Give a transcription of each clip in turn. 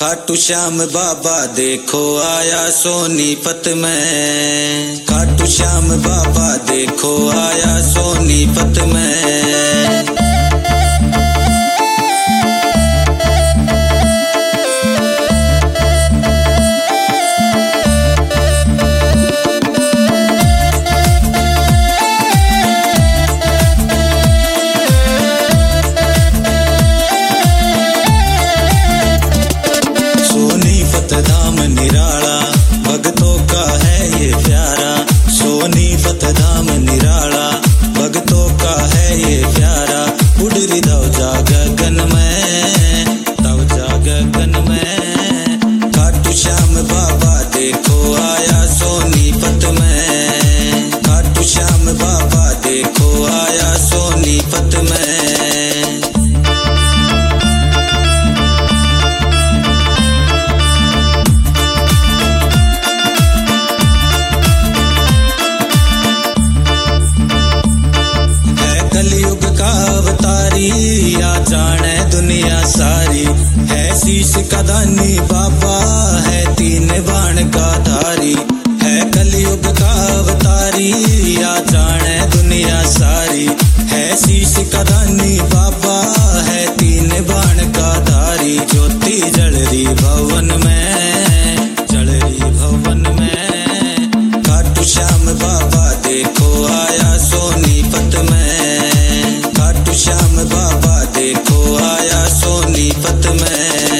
खाटू श्याम बाबा देखो आया सोनीपत में। खाटू श्याम बाबा देखो आया सोनीपत में। धाम निराला भक्तों का है ये प्यारा। सोनीपत धाम निराला भक्तों का है ये प्यारा। उड़री ध्वजा गगन में, ध्वजा गगन में। खाटू श्याम बाबा देखो आया सोनीपत में। खाटू श्याम बाबा देखो आया सोनीपत में। कलयुग का अवतारी या जाने दुनिया सारी। है शीश का दानी बाबा है तीन बाण का धारी। है कलयुग का अवतारी या जाने दुनिया सारी। है शीश का दानी बाबा है तीन बाण का धारी। ज्योति जल रही भवन में, जल रही भवन में। खाटू श्याम बाबा देखो आया सोनीपत में। श्याम बाबा देखो आया सोनीपत में।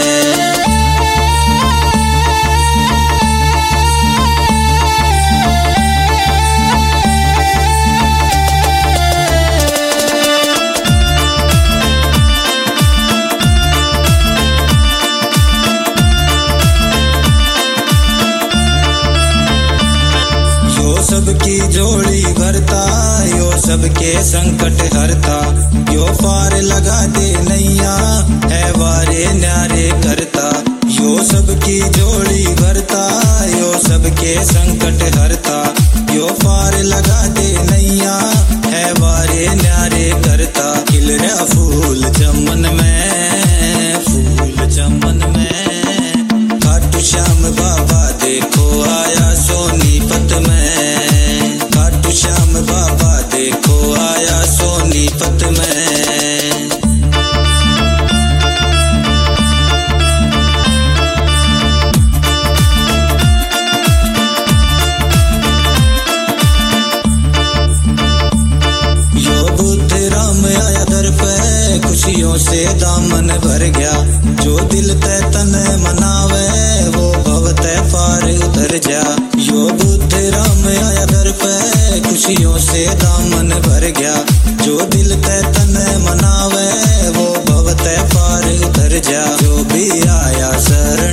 यो सबकी जोड़ी भरता, यो सबके संकट हरता। यो पार लगा दे नैया है वारे न्यारे करता। यो सबकी जोड़ी भरता, यो सबके संकट हरता। यो पार लगा दे नैया है वारे न्यारे करता। खिल रहा फूल चमन में, फूल चमन में। खाटू श्याम बाबा देखो आया सोनीपत में। खाटू श्याम बाबा देखो आया सोनीपत में। यो बुद्ध राम आया दर पे, खुशियों से दामन भर गया। जो दिल तय तन मनावे वो भव तय पार उतर जा। यो बुद्ध राम आया दर पे, खुशियों से दामन भर गया। जो दिल तय तन मनावे वो भव तय पार उतर जा। जो भी आया सर